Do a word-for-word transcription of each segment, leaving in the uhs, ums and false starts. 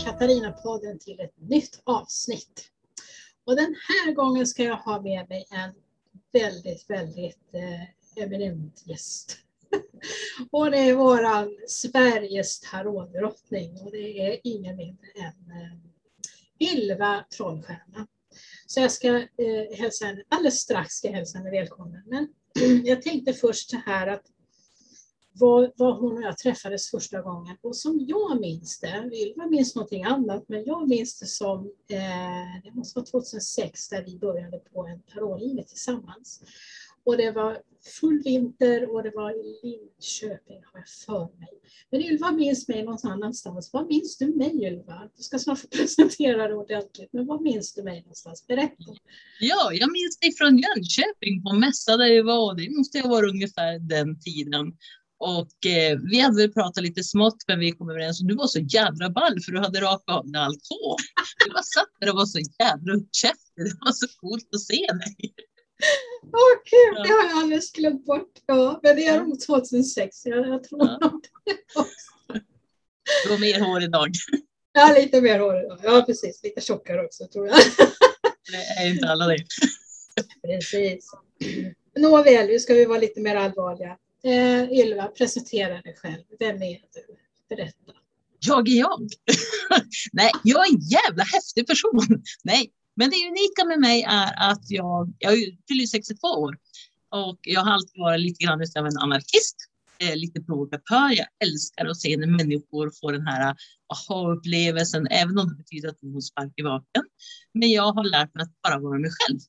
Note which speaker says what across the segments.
Speaker 1: Katarina-podden till ett nytt avsnitt. Och den här gången ska jag ha med mig en väldigt, väldigt eh, eminent gäst. Och det är våran Sveriges tarotdrottning och det är ingen mindre än eh, Ylva Trollstjärna. Så jag ska eh, hälsa henne, alldeles strax ska jag hälsa henne välkommen. Men jag tänkte först så här att Var, var hon och jag träffades första gången. Och som jag minns det, Ylva minns någonting annat, men jag minns det som, eh, det måste vara tjugohundrasex där vi började på en tarotlivet tillsammans. Och det var full vinter och det var i Linköping har jag för mig. Men Ylva minns mig någon annanstans. Vad minns du mig Ylva? Du ska snart få presentera det ordentligt, men vad minns du mig någonstans? Berätta.
Speaker 2: Ja, jag minns dig från Jönköping på mässa där vi var. Det måste ha varit ungefär den tiden. Och eh, vi hade väl pratat lite smått, men vi kom överens. Och du var så jädra ball för du hade rakat av dig allt hår. Du var satt där och var så jädra uppkäftig. Det var så coolt att se dig.
Speaker 1: Åh oh, kul, ja. Det har jag alldeles glömt bort. Ja, men det är nog tjugohundrasex. Jag, jag tror ja. det också.
Speaker 2: Du har mer hår idag.
Speaker 1: Ja, lite mer hår idag. Ja, precis. Lite tjockare också, tror jag.
Speaker 2: Det är inte alla det.
Speaker 1: Precis. Nåväl, nu ska vi vara lite mer allvarliga. Eh, Ylva, presentera dig själv. Vem är du? Berätta.
Speaker 2: Jag är jag. Nej, jag är en jävla häftig person. Nej, men det unika med mig är att jag, jag fyller sextiotvå år. Och jag har alltid varit lite grann av en anarkist. Eh, lite provokatör. Jag älskar att se när människor får den här aha-upplevelsen. Även om det betyder att de får spark i vaken. Men jag har lärt mig att bara vara mig själv.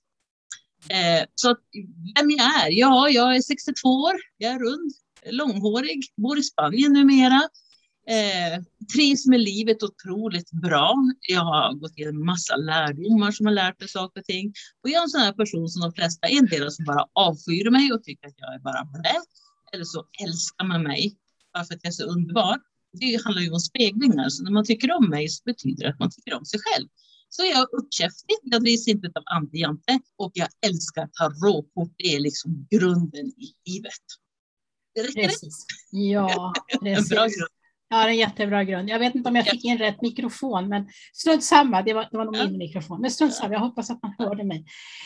Speaker 2: Eh, så att, vem jag är? Ja, jag är sextiotvå år, jag är rund, långhårig, bor i Spanien numera. Eh, trivs med livet otroligt bra. Jag har gått igenom en massa lärdomar som har lärt mig saker och ting. Och jag är en sån här person som de flesta, en del som bara avskyr mig och tycker att jag är bara blä. Eller så älskar man mig bara för att jag är så underbar. Det handlar ju om speglingar, så när man tycker om mig så betyder det att man tycker om sig själv. Så jag är uppkäftig, jag drivs inte av anti-jante och jag älskar tarotkort. Det är liksom grunden i livet. Det räcker
Speaker 1: precis. Det? Ja, precis.
Speaker 2: En bra grund.
Speaker 1: Ja, det är en jättebra grund. Jag vet inte om jag fick in rätt mikrofon, men strunt samma, det var, det var nog min ja. mikrofon. Men strunt samma, jag hoppas att man hörde mig.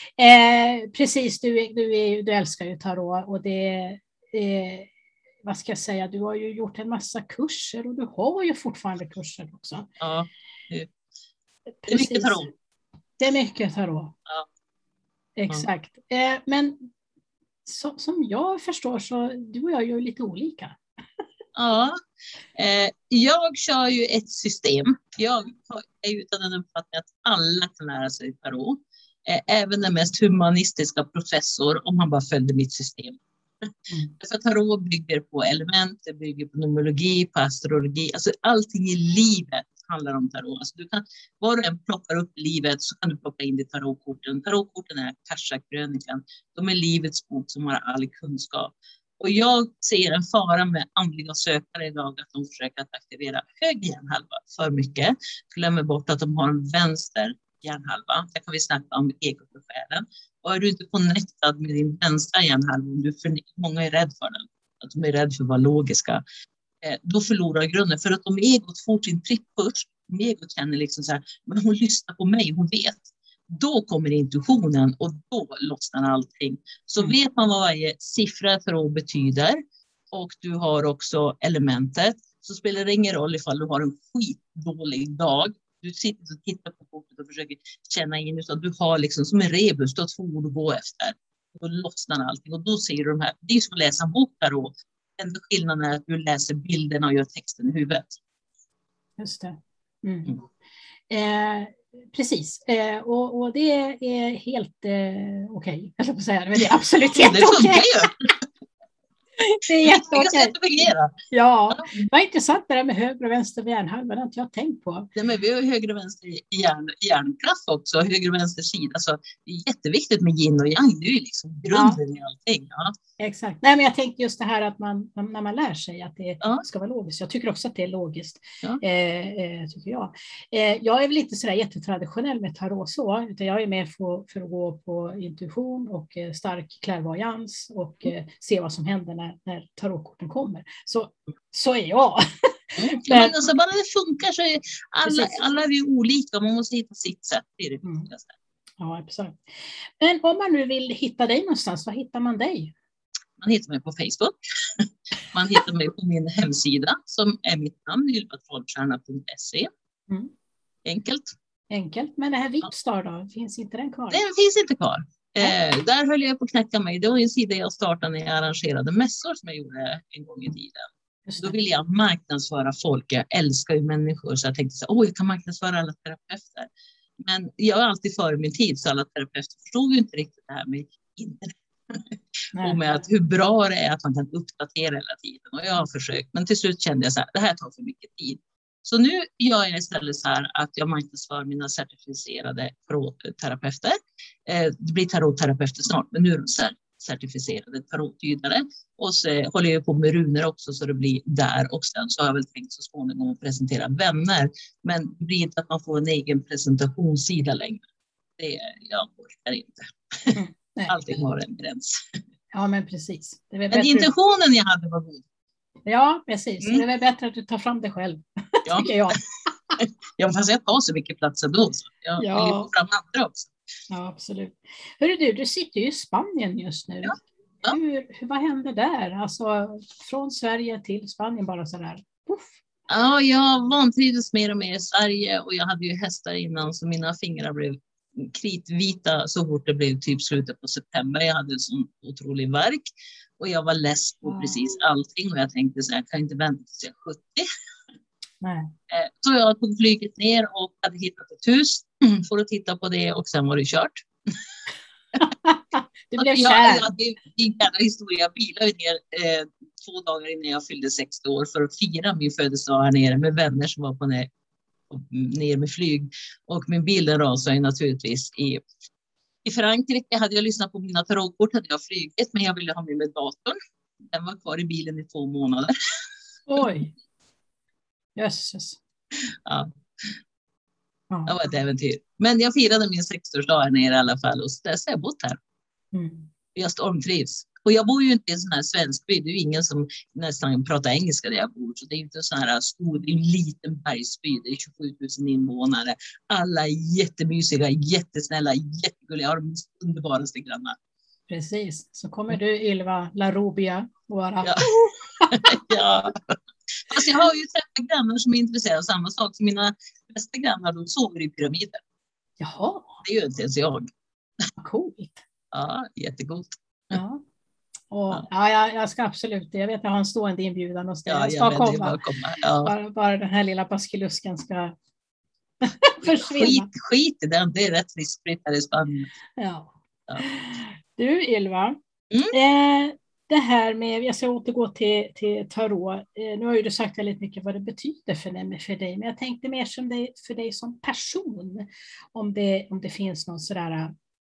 Speaker 1: Eh, precis, du, du, är, du älskar ju tarot och det eh, vad ska jag säga, du har ju gjort en massa kurser och du har ju fortfarande kurser också.
Speaker 2: Ja, det Det är mycket tarot.
Speaker 1: Det är mycket tarot.
Speaker 2: Ja.
Speaker 1: Exakt. Eh, men så, som jag förstår så du och jag gör lite olika.
Speaker 2: Ja. Eh, jag kör ju ett system. Jag är utan den uppfattningen att alla kan lära sig tarot. Eh, även den mest humanistiska professor om han bara följde mitt system. Mm. För tarot bygger på element, det bygger på numerologi, på astrologi. Alltså allting i livet handlar om tarot. Alltså du kan, var du än plockar upp livet så kan du plocka in det tarotkorten. Tarotkorten är Akasha-krönikan. De är livets bok som har all kunskap. Och jag ser en fara med andliga sökare idag att de försöker att aktivera höger hjärnhalva för mycket. Glömmer bort att de har en vänster hjärnhalva. Där kan vi snacka om egot och själen. Och är du inte connectad med din vänstra hjärnhalva, du för, många är rädda för den. Att de är rädda för att vara logiska. Eh, då förlorar grunden. För att om egot får sin tripp först, om egot känner liksom så här, men hon lyssnar på mig, hon vet. Då kommer intuitionen och då lossnar allting. Så mm. vet man vad varje siffra tarot betyder och du har också elementet, så spelar det ingen roll ifall du har en skitdålig dag. Du sitter och tittar på kortet och försöker känna in utan du har liksom som en rebus, du har två ord att gå efter. Då lossnar allting och då ser du de här. Det är som att läsa en bok tarot. Enda skillnaden är att du läser bilderna och gör texten i huvudet.
Speaker 1: Just det. Mm. Mm. Eh, precis. Eh, och, och det är helt eh, okej. Jag ska säga det, men det är absolut helt okej. Det är jätteokej. Ja, vad intressant det där med höger och vänster hjärnhalva, det har inte jag tänkt på.
Speaker 2: Ja, men vi har höger och vänster hjärn, hjärnkraft också, höger och vänster sida. Så det är jätteviktigt med yin och yang, det är ju liksom grunden ja. i allting. Ja.
Speaker 1: Exakt. Nej, men jag tänkte just det här att man, när man lär sig att det ja. ska vara logiskt. Jag tycker också att det är logiskt, ja. eh, eh, tycker jag. Eh, jag är väl inte sådär jättetraditionell med tarot så, utan jag är med för, för att gå på intuition och eh, stark klärvoajans och eh, se vad som händer när, när tarotkorten kommer. Så, så är jag.
Speaker 2: Mm. Men alltså, bara det funkar så är alla, alla är vi olika. Man måste hitta sitt sätt. Det är det viktigaste.
Speaker 1: Mm. Ja, absolut. Men om man nu vill hitta dig någonstans, var hittar man dig?
Speaker 2: Man hittar mig på Facebook. Man hittar mig på min hemsida som är mitt namn, ylva trollstjärna punkt se. Mm. Enkelt.
Speaker 1: Enkelt. Men det här Vipstar då, finns inte den kvar?
Speaker 2: Den finns inte kvar. Eh, där höll jag på att knäcka mig. Det var en sida jag startade när jag arrangerade mässor som jag gjorde en gång i tiden. Då ville jag marknadsföra folk. Jag älskar ju människor, så jag tänkte så, åh, jag kan marknadsföra alla terapeuter. Men jag är alltid före min tid, så alla terapeuter förstod ju inte riktigt det här med internet. Och med att hur bra det är att man kan uppdatera hela tiden. Och jag har försökt, men till slut kände jag så här, det här tar för mycket tid. Så nu gör jag istället så här att jag marknadsför mina certifierade tarotterapeuter. Eh, det blir tarotterapeuter snart, men nu är de certifierade tarottydare. Och så håller jag på med runor också, så det blir där. Och sen så har jag väl tänkt så småningom att presentera vänner. Men det blir inte att man får en egen presentationssida längre. Det jag orkar inte. Mm, allting har en gräns.
Speaker 1: Ja, men precis. Det är
Speaker 2: men bättre... intentionen jag hade var god.
Speaker 1: Ja, precis. Mm. Det är väl bättre att du tar fram det själv, ja. Tycker jag.
Speaker 2: Ja, fast jag tar så mycket plats ändå. Så jag ja. vill få fram andra också.
Speaker 1: Ja, absolut. Hörru du, du sitter ju i Spanien just nu. Ja. Ja. Hur, hur, vad händer där? Alltså, från Sverige till Spanien bara så där. Puff.
Speaker 2: Ja, jag vantrivdes mer och mer i Sverige. Och jag hade ju hästar innan, så mina fingrar blev kritvita så fort det blev typ slutet på september. Jag hade en sån otrolig värk. Och jag var less på precis allting. Och jag tänkte så här, jag kan inte vänta tills jag är sjuttio.
Speaker 1: Nej.
Speaker 2: Så jag tog flyget ner och hade hittat ett hus för att titta på det. Och sen var det kört.
Speaker 1: Du blev
Speaker 2: jag,
Speaker 1: kär.
Speaker 2: Jag, det är en jävla historia. Jag bilade ner eh, två dagar innan jag fyllde sextio år för att fira min födelsedag här nere med vänner som var på ner, ner med flyg. Och min bil rasade naturligtvis i I Frankrike. Hade jag lyssnat på mina tarotkort hade jag flygit, men jag ville ha med mig datorn. Den var kvar i bilen i två månader.
Speaker 1: Oj. Jösses.
Speaker 2: Ja. Ja. Det var ett äventyr. Men jag firade min sextioårsdag här nere i alla fall, och så har jag bott här.
Speaker 1: Mm.
Speaker 2: Jag stormtrivs. Och jag bor ju inte i en sån här svensk by. Det är ju ingen som nästan pratar engelska där jag bor. Så det är inte en sån här stor, det är en liten bergsby. Det är tjugosju tusen invånare. Alla är jättemysiga, jättesnälla, jättegulliga. Jag har de underbaraste grannar.
Speaker 1: Precis. Så kommer du, Ylva Larubia, vara...
Speaker 2: Ja. Ja. Fast jag har ju träffat grannar som är intresserade av samma sak. Som mina bästa grannar, de sover i pyramider.
Speaker 1: Jaha.
Speaker 2: Det gör inte ens jag.
Speaker 1: Coolt.
Speaker 2: Ja, jättegott.
Speaker 1: Ja. Och, ja. Ja, jag, jag ska absolut, jag vet att jag har en stående inbjudan hos dig.
Speaker 2: Ja,
Speaker 1: jag ska
Speaker 2: jag
Speaker 1: komma.
Speaker 2: Bara, komma. Ja.
Speaker 1: Bara, bara den här lilla baskelusken ska försvinna.
Speaker 2: Skit, skit i den, det är rätt riskfritt här i Spanien.
Speaker 1: Ja.
Speaker 2: Ja.
Speaker 1: Du, Ylva,
Speaker 2: mm.
Speaker 1: eh, det här med, jag ska återgå till, till tarot. Eh, nu har ju du sagt väldigt mycket vad det betyder för dig, för dig, men jag tänkte mer som dig, för dig som person. Om det, om det finns någon sådär...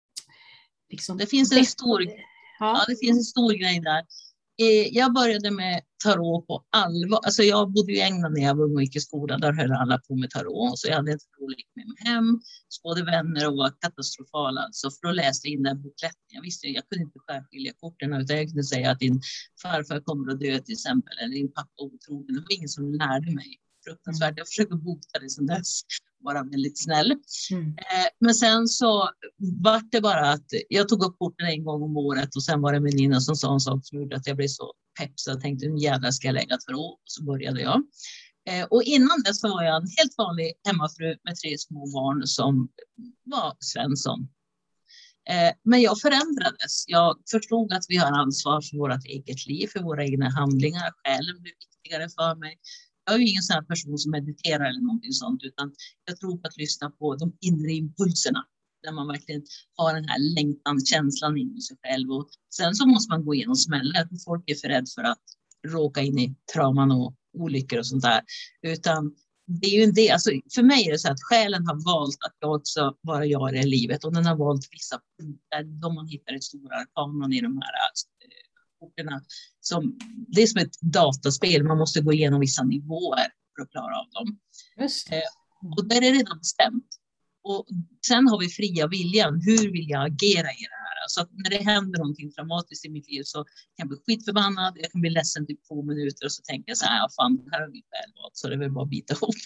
Speaker 1: Liksom,
Speaker 2: det finns en
Speaker 1: det,
Speaker 2: stor,
Speaker 1: ja.
Speaker 2: Ja, det finns en stor grej där. Jag började med tarot på allvar. Alltså jag bodde i England när jag var ung och gick i skolan. Där höll alla på med tarot. Så jag hade en tarotlek med mig hem. Spådde vänner och var katastrofal. Alltså för då läste jag in den bukletten. Jag visste jag kunde inte skärskilja korten. Utan jag kunde säga att din farfar kommer att dö till exempel. Eller din pappa otrogen. Det var ingen som lärde mig. Fruktansvärt. Jag försöker bota det som dess. Vara väldigt snäll.
Speaker 1: Mm.
Speaker 2: Eh, men sen så var det bara att jag tog upp korten en gång om året. Och sen var det en väninna som sa en sak som gjorde att jag blev så pepp. Så jag tänkte, nu jävlar ska jag lägga ett förråd. Och så började jag. Eh, och innan dess så var jag en helt vanlig hemmafru med tre små barn som var Svensson. Eh, men jag förändrades. Jag förstod att vi har ansvar för vårt eget liv, för våra egna handlingar. Själen blev viktigare för mig. Jag är ju ingen sån här person som mediterar eller någonting sånt, utan jag tror på att lyssna på de inre impulserna. Där man verkligen har den här längtan, känslan inom sig själv. Och sen så måste man gå igenom smällar. Folk är för rädd för att råka in i trauman och olyckor och sånt där. Utan det är ju en del, alltså för mig är det så att själen har valt att jag också vara jag i det livet. Och den har valt vissa punkter, de man hittar i stora arkanan i de här korterna. Som, det är som ett dataspel, man måste gå igenom vissa nivåer för att klara av dem.
Speaker 1: Just det.
Speaker 2: Eh, och där är det redan bestämt. Och sen har vi fria viljan, hur vill jag agera i det här? Så att när det händer någonting dramatiskt i mitt liv så kan jag bli skitförbannad, jag kan bli ledsen typ två minuter och så tänker jag så här, ja fan, det här är mitt väl, så det är väl bara att bita ihop.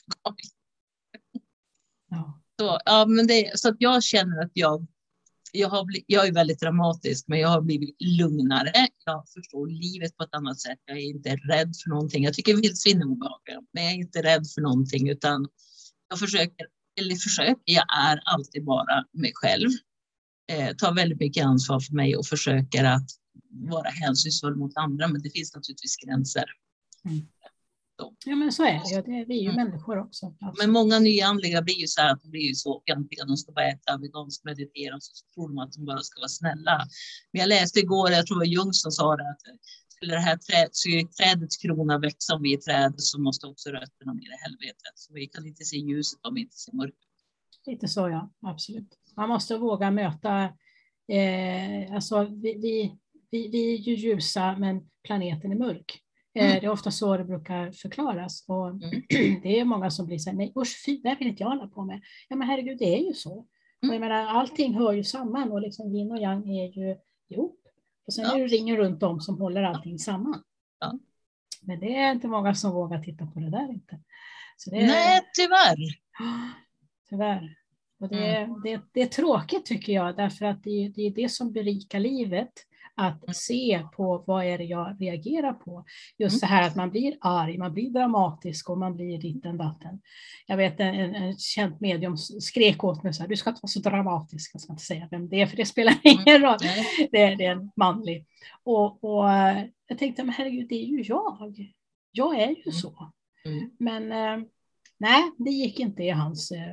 Speaker 1: Ja.
Speaker 2: Så, ja, men det, så att jag känner att jag, jag, har blivit, jag är väldigt dramatisk, men jag har blivit lugnare. Jag förstår livet på ett annat sätt. Jag är inte rädd för någonting. Jag tycker vildsvin är obehagliga, men jag är inte rädd för någonting, utan jag försöker, eller försöker, jag är alltid bara mig själv. Eh, tar väldigt mycket ansvar för mig och försöker att vara hänsynsfull mot andra, men det finns naturligtvis gränser.
Speaker 1: Mm. Ja, men så är det ju. Det är vi ju
Speaker 2: Mm.
Speaker 1: människor också. Absolut.
Speaker 2: Men många nyandliga blir ju så här att de blir ju så fjantiga. De ska bara äta veganskt, meditera och så tror de att de bara ska vara snälla. Men jag läste igår, jag tror det var Jung som sa det, att skulle det här träd, så trädets krona växa om vi är träd, så måste också rötterna ner i helvetet. Så vi kan inte se ljuset om vi inte ser mörker. Lite
Speaker 1: så, ja. Absolut. Man måste våga möta, eh, alltså vi, vi, vi, vi är ju ljusa men planeten är mörk. Mm. Det är ofta så det brukar förklaras. Och mm. det är många som blir så här, nej usch fy, det vill inte jag hålla på med. Ja men herregud, det är ju så. Mm. Och jag menar, allting hör ju samman och liksom yin och yang är ju ihop. Och sen ja. är det ringen runt om som håller allting samman. Ja. Men det är inte många som vågar titta på det där inte. Så det är,
Speaker 2: nej, tyvärr.
Speaker 1: Tyvärr. Och det, mm. det, det är tråkigt tycker jag, därför att det, det är det som berikar livet. Att se på vad är det jag reagerar på. Just så här att man blir arg, man blir dramatisk och man blir ditten datten. Jag vet en, en, en känd medium skrek åt mig så här, du ska inte vara så dramatisk. Jag ska inte säga vem det är, för det spelar ingen roll. Det är, det är en manlig. Och, och jag tänkte, men herregud, det är ju jag. Jag är ju så. Mm. Men eh, nej, det gick inte i hans eh,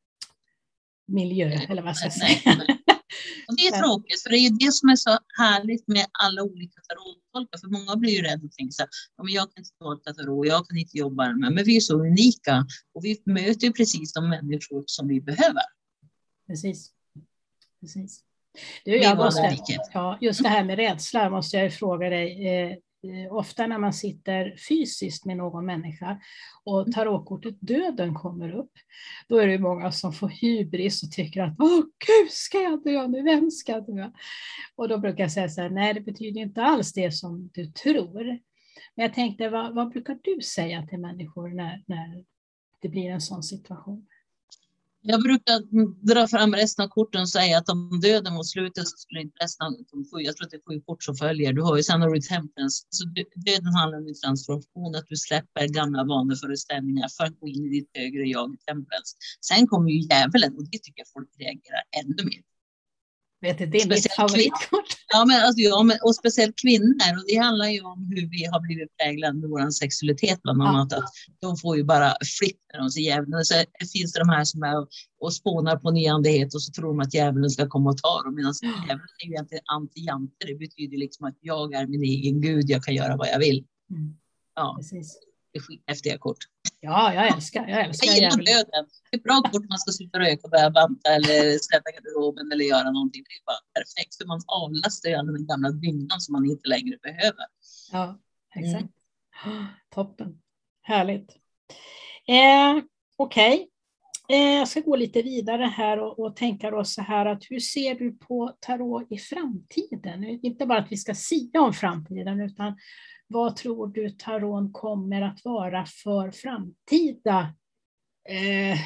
Speaker 1: miljö, eller vad ska jag säga.
Speaker 2: Och det är tråkigt, för det är det som är så härligt med alla olika tarottolkar. För många blir ju rädda och tänker så här, ja, men jag kan inte tolka tarot, jag kan inte jobba med. Men vi är så unika och vi möter ju precis de människor som vi behöver.
Speaker 1: Precis. Precis. Du, jag måste, ja, just det här med rädsla måste jag fråga dig. Eh, ofta när man sitter fysiskt med någon människa och tarotkortet döden kommer upp, då är det många som får hybris och tycker att åh gud, ska jag dö nu, vem ska dö? Och då brukar jag säga så här, nej det betyder inte alls det som du tror. Men jag tänkte, vad, vad brukar du säga till människor när, när det blir en sån situation?
Speaker 2: Jag brukar dra fram resten av korten och säga att om döden mot slutet så skulle inte resten av de sju, jag tror att det är sju kort som följer. Du har ju sen Temperance. Så döden handlar om din transformation, att du släpper gamla vaneföreställningar för att gå in i ditt högre jag, Temperance. Sen kommer ju djävulen och det tycker jag folk reagerar ännu mer.
Speaker 1: Vet du, det är mitt favoritkort.
Speaker 2: Ja, men, alltså, ja, men, och speciellt kvinnor. Och det handlar ju om hur vi har blivit präglade med vår sexualitet bland annat. Ja. Att de får ju bara flipp när de ser djävulen. Så finns det de här som är och spånar på nyandlighet och så tror de att djävulen ska komma och ta dem. Medan ja. djävulen är ju egentligen anti-jante. Det betyder liksom att jag är min egen gud. Jag kan göra vad jag vill. Mm. Ja, precis. Det är skithäftiga kort.
Speaker 1: Ja, jag älskar, jag älskar
Speaker 2: jag gillar döden. Det är bra kort man ska sluta röka, börja banta eller städa garderoben eller göra någonting. Det är bara perfekt för man avlastar ju alla den gamla dyngan som man inte längre behöver.
Speaker 1: Ja, exakt. Mm. Toppen. Härligt. Eh, Okej. Okay. Eh, jag ska gå lite vidare här och, och tänka då så här att hur ser du på tarot i framtiden? Inte bara att vi ska sia om framtiden utan vad tror du tarot kommer att vara för framtida eh,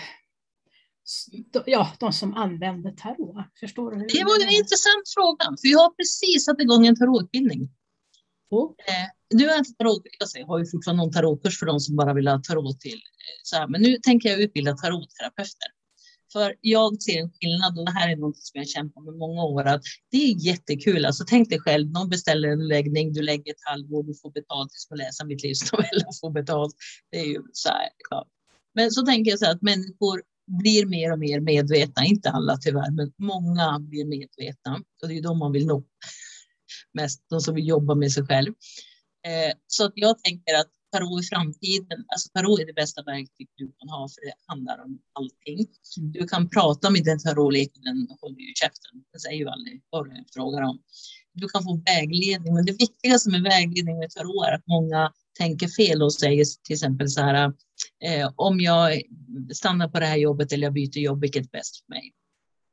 Speaker 1: ja, de som använder tarot? Förstår du? Hur
Speaker 2: det var en intressant fråga, för jag har precis satt igång en tarotutbildning. Oh. Eh, nu är jag inte tarot, jag har ju fortfarande någon tarotkurs för de som bara vill ha tarot till. Så här, men nu tänker jag utbilda tarotterapeuter. För jag ser en skillnad och det här är något som jag kämpar med många år. Att det är jättekul. Alltså tänk dig själv, någon beställer en läggning, du lägger ett halvår, du får betalt, du ska läsa mitt livsnovell och få betalt. Det är ju så här, ja. Men så tänker jag så här att människor blir mer och mer medvetna. Inte alla tyvärr, men många blir medvetna. Och det är de man vill nå. Mest de som vill jobba med sig själv. Eh, så att jag tänker att tarot i framtiden, alltså tarot är det bästa verktyg du kan ha för det handlar om allting. Du kan prata med den tarotleken, den håller ju käften. Det säger ju aldrig vad du frågar om. Du kan få vägledning, men det viktigaste med vägledning med tarot är att många tänker fel och säger till exempel så här, eh, om jag stannar på det här jobbet eller jag byter jobb, vilket är bäst för mig?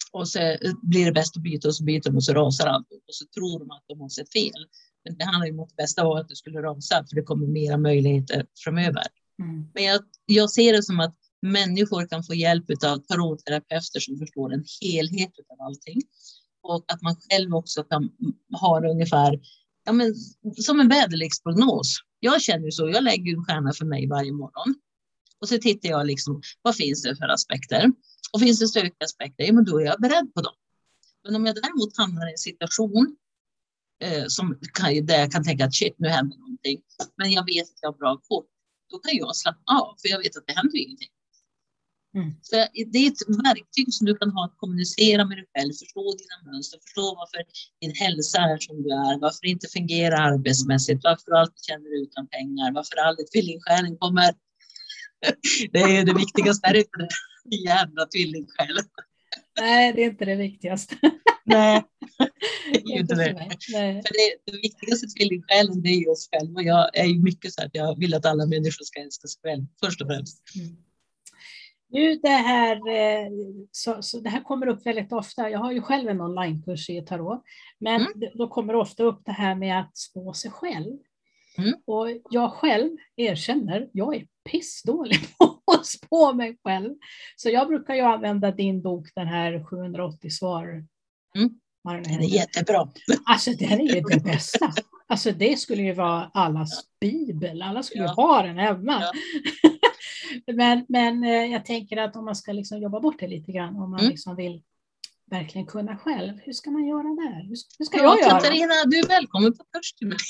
Speaker 2: Och så blir det bäst att byta och så byter de och så rasar allt. Och så tror de att de har sett fel. Men det handlar ju om att det bästa var att det skulle rasa för det kommer mera möjligheter framöver. Mm. Men jag, jag ser det som att människor kan få hjälp av tarotterapeuter som förstår en helhet av allting. Och att man själv också kan ha det ungefär ja, men, som en väderleksprognos. Jag känner ju så, jag lägger en stjärna för mig varje morgon. Och så tittar jag liksom, vad finns det för aspekter? Och finns det stökiga aspekter, ja, men då är jag beredd på dem. Men om jag däremot hamnar i en situation eh, som kan, där jag kan tänka att shit, nu händer någonting. Men jag vet att jag har bra kort. Då kan jag slappna av, för jag vet att det händer ingenting. Mm. Så det är ett verktyg som du kan ha att kommunicera med dig själv, förstå dina mönster, förstå varför din hälsa är som du är, varför det inte fungerar arbetsmässigt, varför du alltid känner dig utan pengar, varför aldrig tvillingstjärnan kommer. Det är det viktigaste, är det inte det jävla tvillingsjäl.
Speaker 1: Nej, det är inte det viktigaste.
Speaker 2: Nej, det är inte det. Nej. För det, det viktigaste tvillingssjälen, det är ju oss själva. Jag är ju mycket så att jag vill att alla människor ska älska sig själv, först och främst. Mm.
Speaker 1: Nu det här, så, så det här kommer upp väldigt ofta. Jag har ju själv en onlinekurs i tarot. Men mm. då kommer det ofta upp det här med att spå sig själv. Mm. Och jag själv erkänner, jag är pissdålig på att spå mig själv. Så jag brukar ju använda din bok, den här sjuhundraåttio svar.
Speaker 2: Mm. Den är jättebra.
Speaker 1: Alltså den är ju det bästa. Alltså det skulle ju vara allas bibel. Alla skulle ja. ju ha den hemma. Ja. men, men jag tänker att om man ska liksom jobba bort det lite grann. Om man mm. liksom vill verkligen kunna själv. Hur ska man göra där? Hur ska, hur ska ja, jag göra?
Speaker 2: Katarina, du är välkommen på kurs till mig.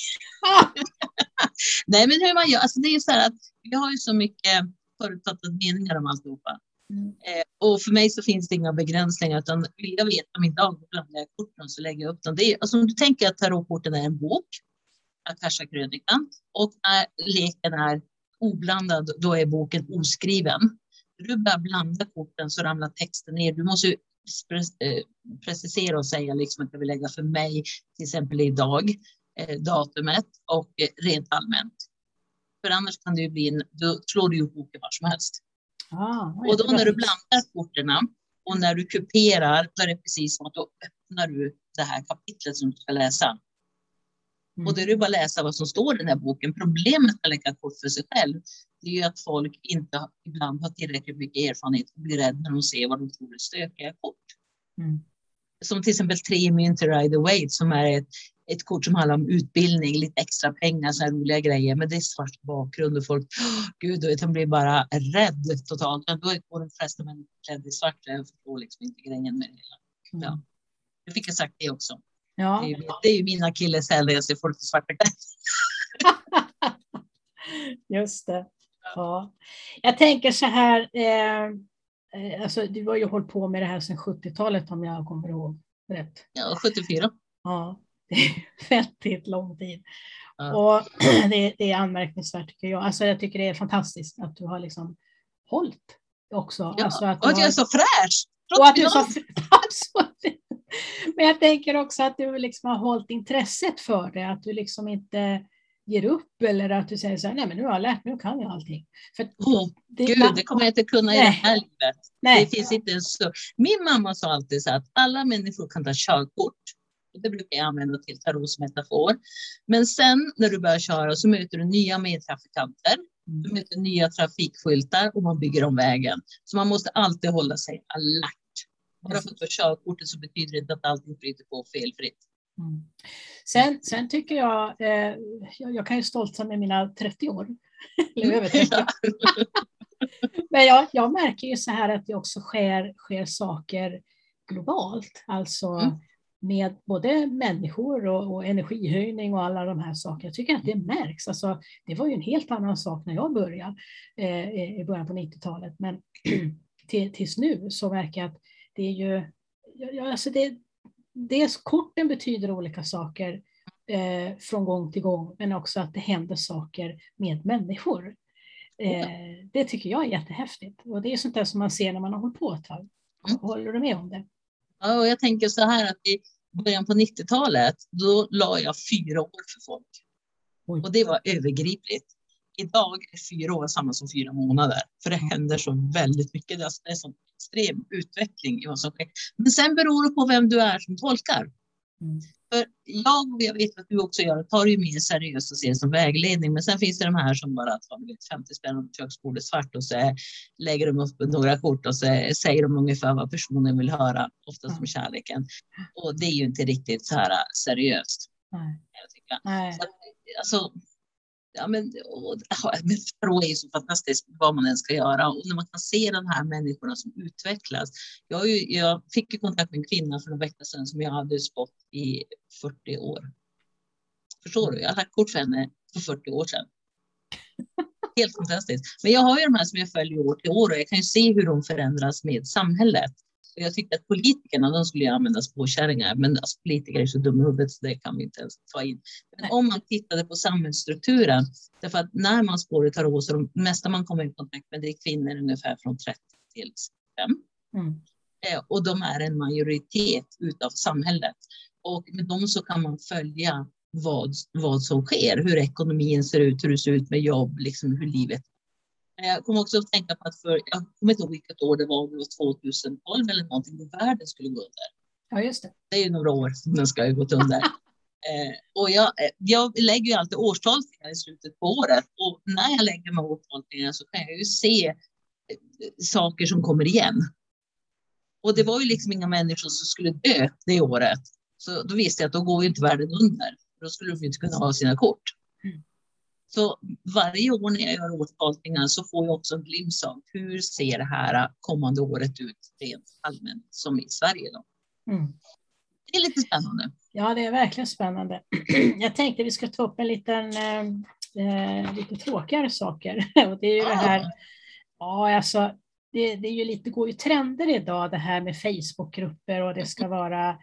Speaker 2: Nej, men hur man gör. Alltså det är så här att vi har ju så mycket förutfattade meningar om alltihopa. Mm. Eh, och för mig så finns det inga begränsningar, utan vill jag veta min dag och blandar jag korten så lägger jag upp dem. Det är, alltså om du tänker att tarotkorten är en bok, Akasha-krönikan, och när leken är oblandad, då är boken oskriven. När du börjar blanda korten så ramlar texten ner. Du måste ju precisera och säga liksom att jag vill lägga för mig, till exempel idag, eh, datumet och eh, rent allmänt. För annars kan det ju bli en, då slår du ju boken var som helst. Ah, och då när du blandar korterna och när du kuperar, då är det precis som att då öppnar du det här kapitlet som du ska läsa. Mm. Och då är det bara att läsa vad som står i den här boken. Problemet med att lägga kort för sig själv, det är ju att folk inte ibland har tillräckligt mycket erfarenhet och blir rädda när de ser vad de tror är stökiga kort. Mm. Som till exempel tre mynt till Rider Waite, som är ett, ett kort som handlar om utbildning, lite extra pengar, så här roliga grejer. Men det är svart bakgrund och folk, oh, gud, de blir bara rädd totalt. Då är de flesta människor klädda i svart. Jag förstår liksom inte grejen med det hela. Ja. Jag fick jag sagt det också. Ja. Det, är ju, det är ju mina killes när jag ser folk i svarta kläder.
Speaker 1: Just det. Ja. Jag tänker så här, eh, alltså, du har ju hållit på med det här sedan sjuttiotalet om jag kommer ihåg rätt.
Speaker 2: Ja, sjuttiofyra.
Speaker 1: Ja, det är väldigt lång tid. Ja. Och det, det är anmärkningsvärt tycker jag. Alltså jag tycker det är fantastiskt att du har liksom hållit också.
Speaker 2: Ja,
Speaker 1: alltså att
Speaker 2: och att jag
Speaker 1: har...
Speaker 2: är så fräsch.
Speaker 1: Och att du är så fräsch. Men jag tänker också att du liksom har hållit intresset för det. Att du liksom inte ger upp eller att du säger så här, nej men nu har jag lärt mig, nu kan jag allting. För
Speaker 2: oh, det, Gud, man... det kommer jag inte kunna nej. i det här livet. Nej. Det finns inte så. Min mamma sa alltid så att alla människor kan ta körkort. Det brukar jag använda till tarots metafor. Men sen när du börjar köra så möter du nya medtrafikanter. Mm. Du möter nya trafikskyltar och man bygger om vägen. Så man måste alltid hålla sig alert. Bara för att få körkortet så betyder det inte att allting flyter på felfritt.
Speaker 1: Mm. Sen, sen tycker jag, eh, jag, jag kan ju stolta med mina trettio år. Eller över trettio. Men jag, jag märker ju så här att det också sker, sker saker globalt. Alltså mm. med både människor och, och energihöjning och alla de här sakerna. Jag tycker att det märks. Alltså, det var ju en helt annan sak när jag började eh, i början på nittiotalet. Men till, tills nu så verkar jag att det är ju, ja, alltså det, dels korten betyder olika saker eh, från gång till gång, men också att det händer saker med människor. Eh, det tycker jag är jättehäftigt. Och det är sånt där som man ser när man har hållit på ett tag. Mm. Håller du med om det?
Speaker 2: Ja, och jag tänker så här att i början på nittiotalet, då la jag fyra år för folk. Oj. Och det var övergripligt. Idag är fyra år samma som fyra månader. För det händer så väldigt mycket. Det är som extrem utveckling i vad som sker. Men sen beror det på vem du är som tolkar.
Speaker 1: Mm.
Speaker 2: För jag, och jag vet att du också gör, tar ju mer seriöst och ser som vägledning. Men sen finns det de här som bara tar vet, femtio spänn på köksbordet svart och så lägger de upp några kort och så säger de ungefär vad personen vill höra, oftast
Speaker 1: Mm.
Speaker 2: om kärleken. Och det är ju inte riktigt så här seriöst.
Speaker 1: Nej.
Speaker 2: Jag tycker.
Speaker 1: Nej.
Speaker 2: Så att, alltså, ja, men, och, men tarot är ju så fantastiskt vad man än ska göra. Och när man kan se de här människorna som utvecklas. Jag, har ju, jag fick ju kontakt med en kvinna för en vecka sedan som jag hade spått i fyrtio år. Förstår du? Jag har lagt kort för henne för fyrtio år sedan. Helt fantastiskt. Men jag har ju de här som jag följer år till år och jag kan ju se hur de förändras med samhället. Och jag tyckte att politikerna, de skulle ju användas på kärringar, men alltså, politiker är så dumma i huvudet så det kan vi inte ens ta in. Men
Speaker 1: Nej.
Speaker 2: om man tittade på samhällsstrukturen, därför att när man spår i tarot så de mesta man kommer i kontakt med det är kvinnor ungefär från trettio till sextiofem.
Speaker 1: Mm.
Speaker 2: Eh, och de är en majoritet utav samhället. Och med dem så kan man följa vad, vad som sker, hur ekonomin ser ut, hur det ser ut med jobb, liksom hur livet. Jag kommer också att tänka på att för, jag kommer inte ihåg vilket år det var, det var tjugotolv eller någonting, då världen skulle gå under.
Speaker 1: Ja, just det.
Speaker 2: Det är ju några år som den ska ha gått under. eh, och jag, jag lägger ju alltid årstolkningar i slutet på året. Och när jag lägger med årstolkningar så kan jag ju se eh, saker som kommer igen. Och det var ju liksom inga människor som skulle dö det året. Så då visste jag att då går ju inte världen under. Då skulle de inte kunna ha sina kort.
Speaker 1: Mm.
Speaker 2: Så varje år när jag gör årstolkningar så får jag också en glimt av hur ser det här kommande året ut rent allmänt som i Sverige då.
Speaker 1: Mm.
Speaker 2: Det är lite spännande.
Speaker 1: Ja, det är verkligen spännande. Jag tänkte vi ska ta upp en liten, eh, lite tråkigare saker. Och det är ju det här, ja alltså, det, det är ju lite, det går ju trender idag det här med Facebookgrupper och det ska vara,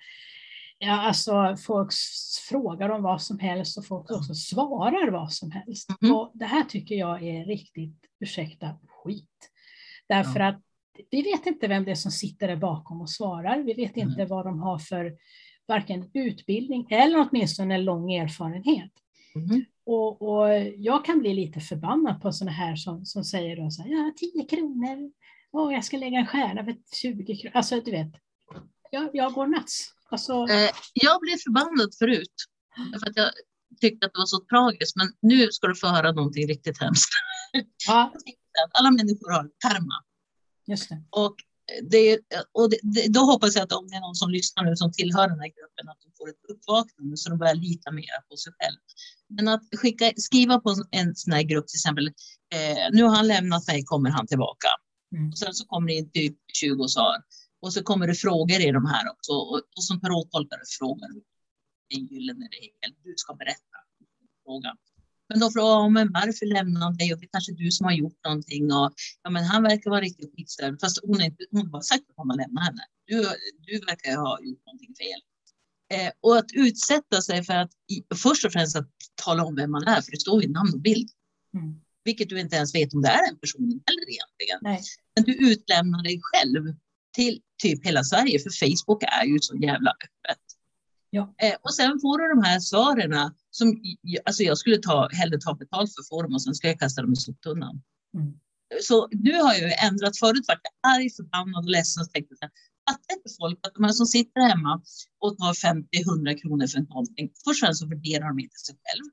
Speaker 1: ja alltså folk frågar om vad som helst och folk också svarar vad som helst.
Speaker 2: Mm.
Speaker 1: Och det här tycker jag är riktigt, ursäkta, skit. Därför
Speaker 2: Ja.
Speaker 1: att vi vet inte vem det är som sitter där bakom och svarar. Vi vet inte
Speaker 2: Mm.
Speaker 1: vad de har för varken utbildning eller åtminstone en lång erfarenhet.
Speaker 2: Mm.
Speaker 1: Och, och jag kan bli lite förbannad på sådana här som, som säger då så här, ja, tio kronor, och jag ska lägga en stjärna för tjugo kronor. Alltså du vet, jag, jag går nuts. Alltså...
Speaker 2: Eh, jag blev förbannad förut. För att jag tyckte att det var så tragiskt. Men nu ska du få höra någonting riktigt hemskt.
Speaker 1: Ja.
Speaker 2: Alla människor har karma.
Speaker 1: Just det.
Speaker 2: Och, det, och det, det, då hoppas jag att om det är någon som lyssnar nu som tillhör den här gruppen att de får ett uppvaknande så de börjar lita mer på sig själv. Men att skicka, skriva på en sån här grupp till exempel, eh, nu har han lämnat mig, kommer han tillbaka.
Speaker 1: Mm.
Speaker 2: Och sen så kommer det in typ tjugo svar. Och så kommer det frågor i de här också. Och, och som tarottolkare frågar du en gyllene regel. Du ska berätta frågan. Men då frågar jag, men varför lämnar han dig? Och det är kanske du som har gjort någonting. Och, ja, men han verkar vara riktigt skitstöd. Fast hon har inte hon bara sagt att man lämnar henne. Du, du verkar ha gjort någonting fel. Eh, och att utsätta sig för att först och främst att tala om vem man är. För det står ju namn och bild.
Speaker 1: Mm.
Speaker 2: Vilket du inte ens vet om det är en person eller egentligen.
Speaker 1: Nej.
Speaker 2: Men du utlämnar dig själv till typ hela Sverige. För Facebook är ju så jävla öppet.
Speaker 1: Ja.
Speaker 2: Eh, och sen får du de här svaren som alltså jag skulle ta, hellre ta betalt för för dem och sen ska jag kasta dem i soptunnan. Mm. Så nu har jag ju ändrat. Förut var jag arg, förbannad och ledsen och tänkte att det är folk att de här som sitter hemma och tar femtio till hundra kronor för en tolkning. Först och främst så värderar de inte sig själv.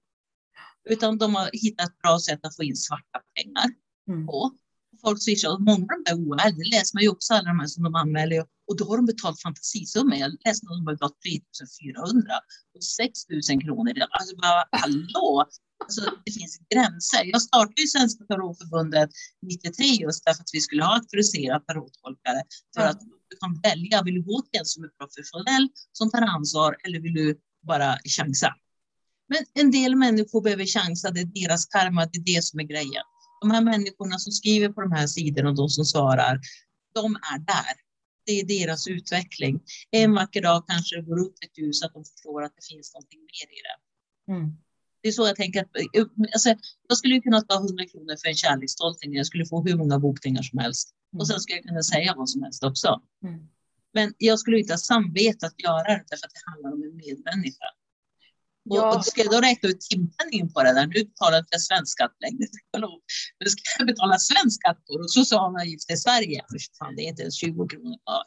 Speaker 2: Utan de har hittat ett bra sätt att få in svarta pengar mm. på. Folk swishar och många av de där O L, det läser man ju också alla de här som de anmäler. Och då har de betalt fantasisummor. Jag läste att de har betalt tre tusen fyrahundra och sex tusen kronor. Alltså bara, hallå! Alltså, det finns gränser. Jag startade ju Svenska Tarotförbundet nittiotre just därför att vi skulle ha auktoriserad tarottolkare. För att du kan välja, vill du gå till en som är professionell, som tar ansvar, eller vill du bara chansa? Men en del människor behöver chansa, det är deras karma, det är det som är grejen. De här människorna som skriver på de här sidorna och de som svarar, de är där. Det är deras utveckling. En vacker dag kanske det går upp ett ljus att de förstår att det finns någonting mer i det. Mm. Det är så jag tänker. Att, alltså, jag skulle ju kunna ta hundra kronor för en kärlekstolkning. Jag skulle få hur många bokningar som helst. Mm. Och sen skulle jag kunna säga vad som helst också. Mm. Men jag skulle inte ha samvete att göra det därför att det handlar om en medmänniska. Ja. Och, och ska jag då räkna ut timpenningen på det där? Nu betalar jag inte svensk skatt längre. Nu ska jag betala svensk skatt och socialavgift i Sverige. Fan, det är inte ens tjugo kronor. Ja.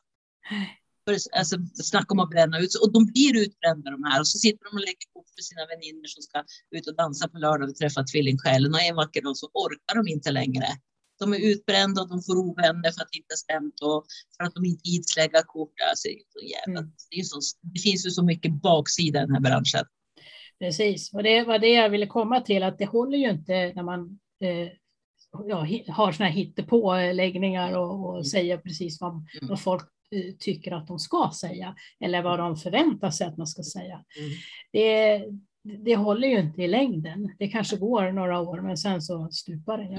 Speaker 2: Alltså, snacka om att bränna ut. Och de blir utbrända de här. Och så sitter de och lägger kort för sina vänner som ska ut och dansa på lördag och träffa tvillingsjälen. Och en vacker dag så orkar de inte längre. De är utbrända och de får ovänner för att det inte stämt och för att de inte ids lägga kort. Alltså, det, mm. det, är så, det finns ju så mycket baksida i den här branschen.
Speaker 1: Precis, och det var det jag ville komma till, att det håller ju inte när man eh, ja, har såna här hittepåläggningar och, och mm. säger precis vad, mm. vad folk eh, tycker att de ska säga eller vad de förväntar sig att man ska säga. Mm. Det, det håller ju inte i längden. Det kanske går några år, men sen så stupar det ju.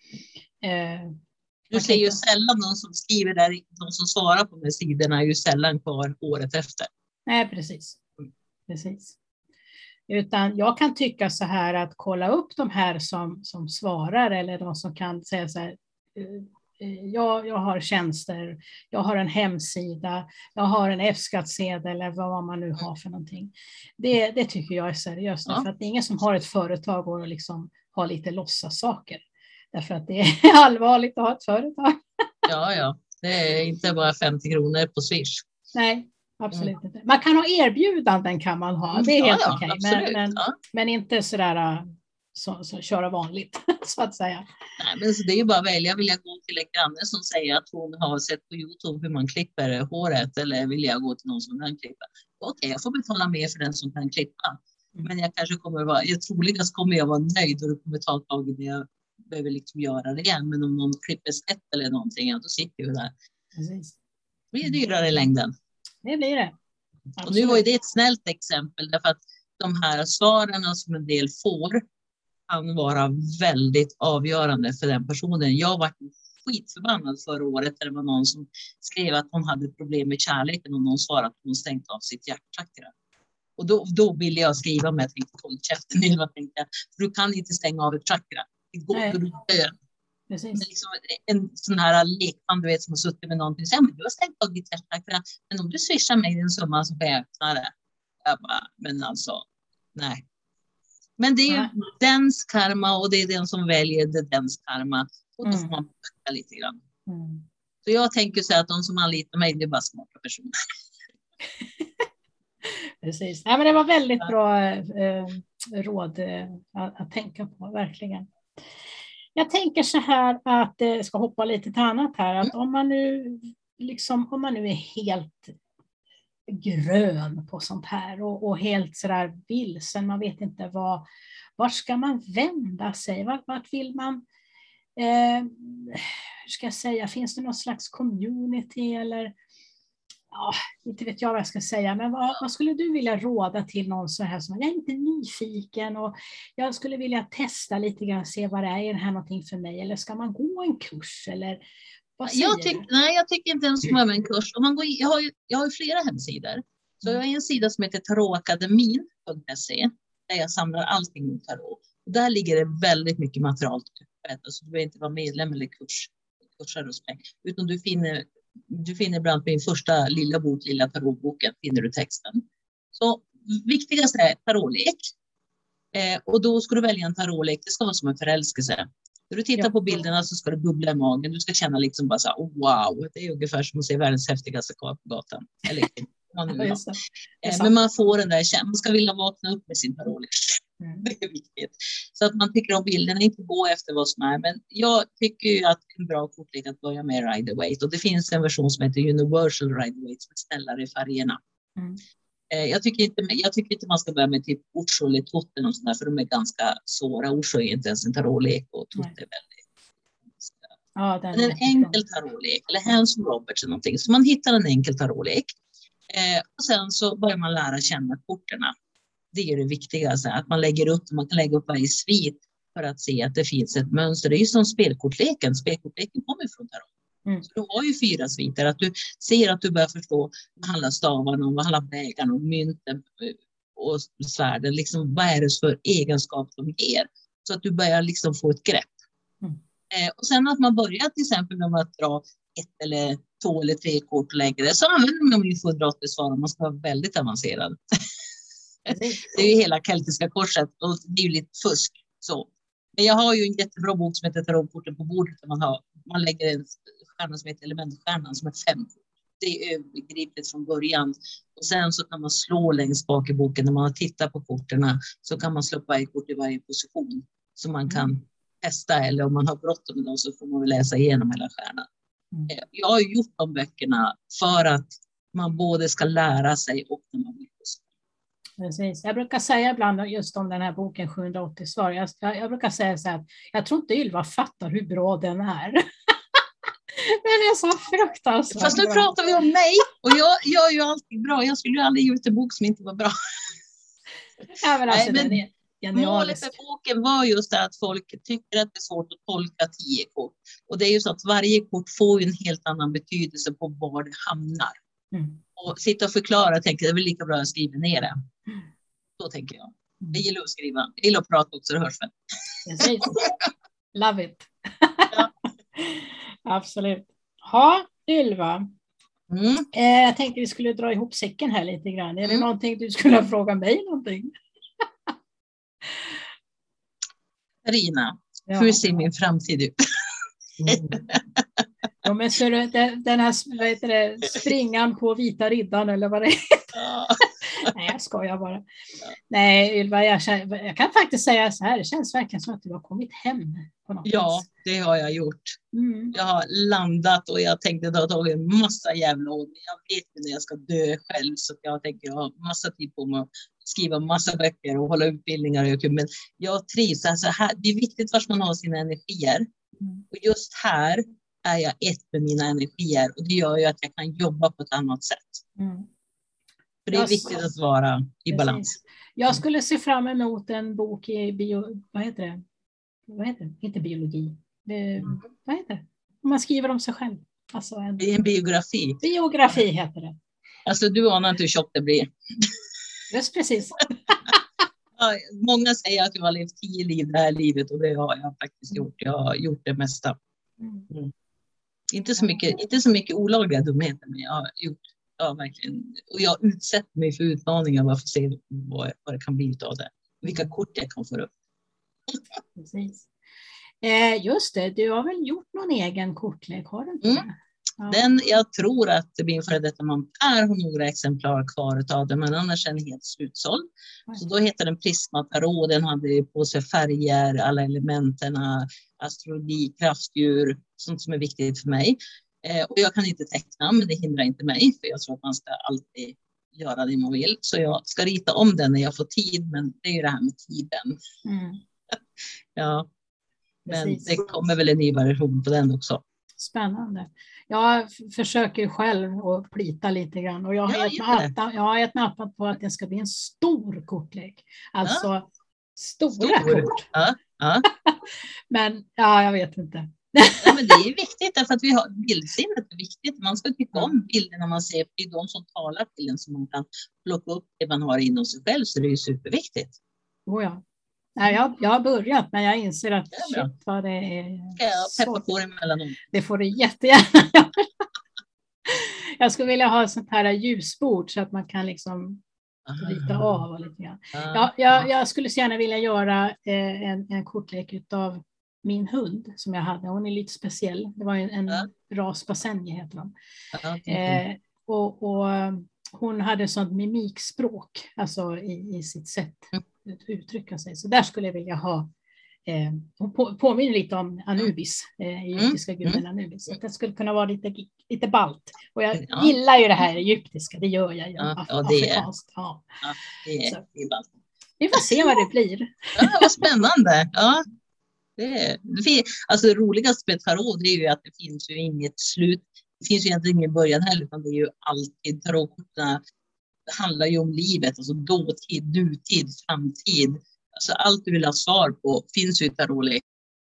Speaker 1: Eh,
Speaker 2: du ser ju sällan någon som skriver där, de som svarar på de här sidorna är ju sällan kvar året efter. Nej, precis. Precis. Utan jag kan tycka så här att kolla upp de här som, som svarar eller de som kan säga så här, jag, jag har tjänster, jag har en hemsida, jag har en F-skattsedel eller vad man nu har för någonting. Det, det tycker jag är seriöst, ja. För att det är ingen som har ett företag och liksom har lite låtsassaker. Därför att det är allvarligt att ha ett företag. Ja, ja. Det är inte bara femtio kronor på Swish. Nej. Absolut inte. Man kan ha erbjudanden kan man ha. Det är helt ja, okej. Okay. Men, men, ja. men inte sådär så, så köra vanligt så att säga. Nej, men så det är ju bara att välja. Vill jag gå till en granne som säger att hon har sett på YouTube hur man klipper håret eller vill jag gå till någon som kan klippa? Okej, okay, jag får betala mer för den som kan klippa. Mm. Men jag kanske kommer vara, jag troligast kommer jag vara nöjd och det kommer ta ett tag när jag behöver liksom göra det igen. Men om någon klipper snett eller någonting, ja, då sitter jag där. Precis. Det blir dyrare i längden. Det blir det. Absolut. Och nu var det ett snällt exempel därför att de här svaren som en del får kan vara väldigt avgörande för den personen. Jag var skitförbannad förra året när det var någon som skrev att hon hade problem med kärleken och någon svarade att hon stängt av sitt hjärtchakra. Och då, då ville jag skriva med att jag inte håll käften till vad tänkte jag. För du kan inte stänga av ett chakra. Det går för du dör. Precis. Liksom en sån här lekman du vet som har suttit med någonting. Så, men du har stängt av ditt hjärtchakra. Men om du swishar mig den summan så får jag öppna det. Jag bara, men alltså, nej. Men det är ju mm. dens karma och det är den som väljer det dens karma. Och då får man backa lite grann. Mm. Så jag tänker så att de som anlitar mig, det är bara smarta personer. Precis. Ja, men det var väldigt ja. bra eh, råd eh, att, att tänka på, verkligen. Jag tänker så här att jag eh, ska hoppa lite till annat här. Att mm. om man nu liksom, om man nu är helt grön på sånt här och, och helt sådär vilsen, man vet inte vad, var ska man vända sig? Vart, vart vill man, eh, hur ska jag säga, finns det någon slags community eller ja, inte vet jag vad jag ska säga, men vad, vad skulle du vilja råda till någon så här som jag är inte nyfiken och jag skulle vilja testa lite grann, se vad det är, är det här någonting för mig eller ska man gå en kurs eller vad säger jag tyck, nej, jag tycker inte ens man med en kurs. Om man går, jag, har ju, jag har ju flera hemsidor. Så jag har en sida som heter tarotakademin punkt se där jag samlar allting om tarot. Och där ligger det väldigt mycket material. Så du behöver inte vara medlem eller kurs, kursar hos mig. Utan du finner, du finner bland min första lilla bok, lilla tarotboken, finner du texten. Så viktigast är tarotlek. Eh, och då ska du välja en tarotlek. Det ska vara som en förälskelse. När du tittar ja. på bilderna så ska det bubbla i magen. Du ska känna liksom bara så här, oh, wow, det är ungefär som att se världens häftigaste karl på gatan. Eller, man nu ja, eh, men man får den där, man ska vilja vakna upp med sin tarotlek. Mm. Det är viktigt. Så att man tycker om bilderna, inte gå efter vad som är. Men jag tycker ju att en bra kortlek att börja med Rider-Waite. Och det finns en version som heter Universal Rider-Waite som är snällare i färgerna. Mm. Jag tycker, inte, jag tycker inte man ska börja med typ Osho eller Totten och sådär, för de är ganska svåra. Osho är inte ens en tarotlek och Totten är väldigt... Ja, men en enkel tarotlek, eller Hans Roberts eller någonting. Så man hittar en enkel tarotlek. Eh, och sen så börjar man lära känna korterna. Det är det viktigaste, att man lägger upp, man kan lägga upp varje svit för att se att det finns ett mönster. Det är ju som spelkortleken. Spelkortleken kommer från tarot. Mm. Så du har ju fyra sviter, att du ser att du börjar förstå vad handlar stavarna om, vad handlar bägarna om, mynten och svärden, liksom vad är det för egenskap de ger, så att du börjar liksom få ett grepp. Mm. Eh, och sen att man börjar till exempel med att dra ett eller två eller tre kort längre, så använder man ju för drottesvar om man ska vara väldigt avancerad. Det är ju hela keltiska korset och det är ju lite fusk. Så. Men jag har ju en jättebra bok som heter Tarotkorten på bordet. Där man, har, man lägger en stjärna som heter Elementstjärnan som är fem kort. Det är övergripligt från början. Och sen så kan man slå längst bak i boken. När man har tittat på korten så kan man slå på ett kort i varje position. Så man kan testa, eller om man har bråttom med dem så får man väl läsa igenom hela stjärnan. Mm. Jag har gjort de böckerna för att man både ska lära sig och när man blir positiv.
Speaker 1: Precis. Jag brukar säga ibland just om den här boken sjuhundraåttio svar. Jag, jag brukar säga så här att jag tror inte Ylva fattar hur bra den är. Den är så fruktansvärt.
Speaker 2: Fast nu bra. Pratar vi om mig och jag gör ju alltid bra. Jag skulle ju aldrig ge ut en bok som inte var bra.
Speaker 1: Ja, men alltså, Nej, men
Speaker 2: den är målet med boken var just det att folk tycker att det är svårt att tolka tio kort. Och det är ju så att varje kort får en helt annan betydelse på var det hamnar. Mm. Och sitta och förklara, tänker det är väl lika bra att skriva ner det. Så tänker jag. Jag gillar att skriva. Jag gillar att prata också, det hörs väl.
Speaker 1: Yes, love it. Ja. Absolut. Ha, Ylva. Mm. Eh, jag tänkte vi skulle dra ihop säcken här lite grann. Är mm. det någonting du skulle fråga mig någonting?
Speaker 2: Carina, ja. Hur ser min framtid ut?
Speaker 1: Mm. Ja, men så den här vad heter det, springan på vita riddan eller vad det heter. Ja. Nej, jag skojar bara. Ja. Nej, Ylva, jag, jag kan faktiskt säga så här. Det känns verkligen som att du har kommit hem på något
Speaker 2: Ja, vis. Det har jag gjort. Mm. Jag har landat och jag tänkte att det har tagit en massa jävla år. Men jag vet ju när jag ska dö själv, så jag tänker jag har massa tid på mig att skriva massa böcker och hålla utbildningar. Men jag trivs. Alltså här, det är viktigt var man har sina energier. Mm. Och just här är jag ett med mina energier. Och det gör ju att jag kan jobba på ett annat sätt. Mm. För det är jag viktigt så... att vara i Precis. balans.
Speaker 1: Jag skulle se fram emot en bok i bio... Vad heter det? Vad heter det? Inte biologi. Det... Mm. Vad heter det? Man skriver om sig själv. Alltså en...
Speaker 2: Det är en biografi.
Speaker 1: Biografi heter det.
Speaker 2: Alltså du anar inte hur tjockt det blir.
Speaker 1: Just precis.
Speaker 2: Ja, många säger att jag har levt tio liv det här livet och det har jag faktiskt gjort. Jag har gjort det mesta. Mm. Inte, så mycket, inte så mycket olagliga dumheter, men jag har gjort ja, verkligen. Och jag utsätter mig för utmaningar för att se vad, vad det kan bli av det. Vilka kort jag kan få upp.
Speaker 1: Precis. Eh, just det, du har väl gjort någon egen kortlek, har du inte? Mm. Ja.
Speaker 2: Den, jag tror att min före detta man Per har några exemplar kvar av det, men annars är den helt slutsåld. Mm. Så då heter den Prisma Tarot, den hade på sig färger, alla elementerna, astrologi, kraftdjur, sånt som är viktigt för mig. Eh, och jag kan inte teckna, men det hindrar inte mig, för jag tror att man ska alltid göra det man vill. Så jag ska rita om den när jag får tid, men det är ju det här med tiden. Mm. Ja, men Precis. Det kommer väl en ny version på den också.
Speaker 1: Spännande. Jag försöker själv att plita lite grann och jag har, ja, gett, mig jag har gett mig attan på att det ska bli en stor kortlek. Alltså ja. stora stor. kort.
Speaker 2: Ja, ja.
Speaker 1: Men ja, jag vet inte.
Speaker 2: Ja, men det är viktigt därför att vi har bildsinnet är viktigt. Man ska tycka om bilderna man ser. Det är de som talar till en, så man kan plocka upp det man har inom sig själv, så det är ju superviktigt.
Speaker 1: Oh ja. Nej, jag, jag har börjat, men jag inser att det shit, vad det är.
Speaker 2: Ska jag peppa på det emellanåt?
Speaker 1: Det får du jättegärna göra. Jag skulle vilja ha ett sånt här ljusbord så att man kan liksom rita av och lite grann. Ja, jag, jag skulle så gärna vilja göra eh, en, en kortlek utav min hund som jag hade. Hon är lite speciell. Det var en, en ja. ras Basenji heter hon. Ja, eh, och, och hon hade sånt mimikspråk, alltså i, i sitt sätt att uttrycka sig. Så där skulle jag vilja ha, eh, hon på, påminner lite om Anubis, eh, egyptiska mm. guden Anubis. Så det skulle kunna vara lite, lite balt. Och jag ja. gillar ju det här egyptiska, det gör jag ju.
Speaker 2: Ja, af- ja, det afrikanskt.
Speaker 1: Ja.
Speaker 2: Ja, det är, Så. det är balt.
Speaker 1: Vi får se vad det blir.
Speaker 2: Ja, vad spännande. Ja. Det, är, det, alltså det roligaste med tarot är ju att det finns ju inget slut. Det finns ju egentligen ingen början heller, utan det är ju alltid tarotkorten. Det handlar ju om livet, alltså dåtid, nutid, framtid. Alltså allt du vill ha svar på finns ju i tarotleken.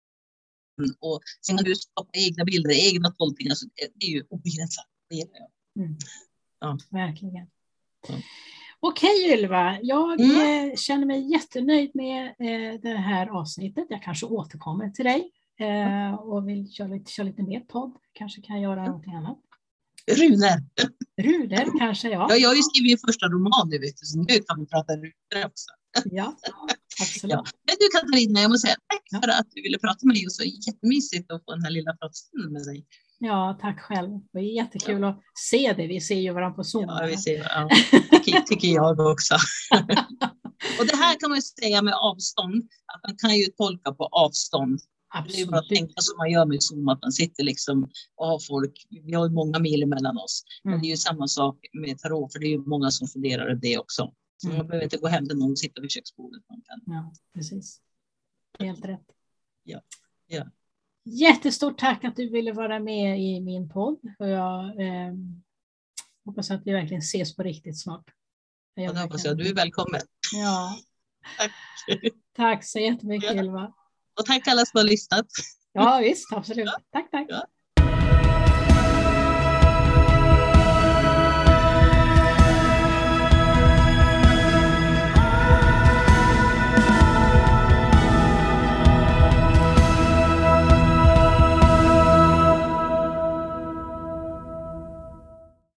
Speaker 2: Och sen kan du skapa egna bilder, egna tolkningar, så det är ju obegränsat.
Speaker 1: Mm. Ja. Verkligen. Ja. Okej Ylva, jag mm. känner mig jättenöjd med eh, det här avsnittet. Jag kanske återkommer till dig eh, och vill köra lite, köra lite mer podd. Kanske kan jag göra mm. något annat.
Speaker 2: Runor.
Speaker 1: Runor kanske, ja.
Speaker 2: Ja, jag har ju skrivit min första roman nu, vet du, så nu kan vi prata runor också.
Speaker 1: Ja, absolut.
Speaker 2: Ja. Men du Katarina, jag måste säga tack
Speaker 1: Ja.
Speaker 2: för att du ville prata med mig och så jättemysigt att få den här lilla pratstunden med dig.
Speaker 1: Ja, tack själv. Det är jättekul ja. att se det. Vi ser ju varandra på Zoom.
Speaker 2: Ja, vi ser, ja. Tycker, tycker jag också. Och det här kan man ju säga med avstånd, att man kan ju tolka på avstånd. Absolut. Det är bara att tänka som man gör med Zoom, att man sitter liksom och har folk, vi har ju många mil mellan oss. Mm. Men det är ju samma sak med tarot, för det är ju många som funderar det också. Så mm. man behöver inte gå hem till någon och sitta vid köksbordet. Man kan.
Speaker 1: Ja, precis. Helt rätt.
Speaker 2: Ja, ja.
Speaker 1: Jättestort tack att du ville vara med i min podd. Och jag eh, hoppas att vi verkligen ses på riktigt snart.
Speaker 2: Jag ja, hoppas jag. Du är välkommen.
Speaker 1: Ja.
Speaker 2: Tack.
Speaker 1: Tack så jättemycket, ja. Ylva.
Speaker 2: Och tack alla som har lyssnat.
Speaker 1: Ja, visst. Absolut. Ja. Tack, tack.
Speaker 2: Ja.